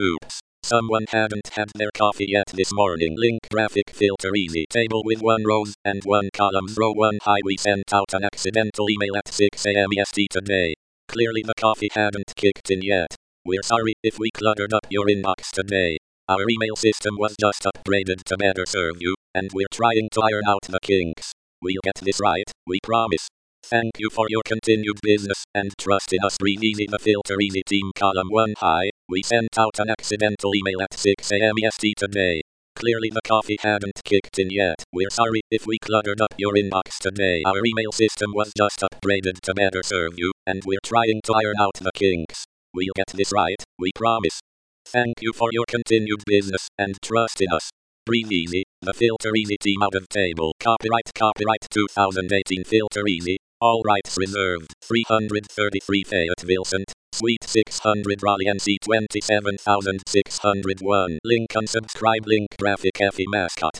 Oops. Someone hadn't had their coffee yet this morning. Link graphic filter easy. Table with 1 rows and 1 columns. Row 1 high. We sent out an accidental email at 6 a.m. EST today. Clearly the coffee hadn't kicked in yet. We're sorry if we cluttered up your inbox today. Our email system was just upgraded to better serve you, and we're trying to iron out the kinks. We'll get this right, we promise. Thank you for your continued business and trust in us. Breathe easy. The filter easy team. Column 1 high. We sent out an accidental email at 6 a.m. EST today. Clearly the coffee hadn't kicked in yet. We're sorry if we cluttered up your inbox today. Our email system was just upgraded to better serve you, and we're trying to iron out the kinks. We'll get this right, we promise. Thank you for your continued business and trust in us. Breathe easy. The filter easy team. Out of table. Copyright 2018 filter easy. All rights reserved. 333 Fayetteville St. Suite 600 Raleigh NC 27601. Link unsubscribe. Link graphic FE mascot.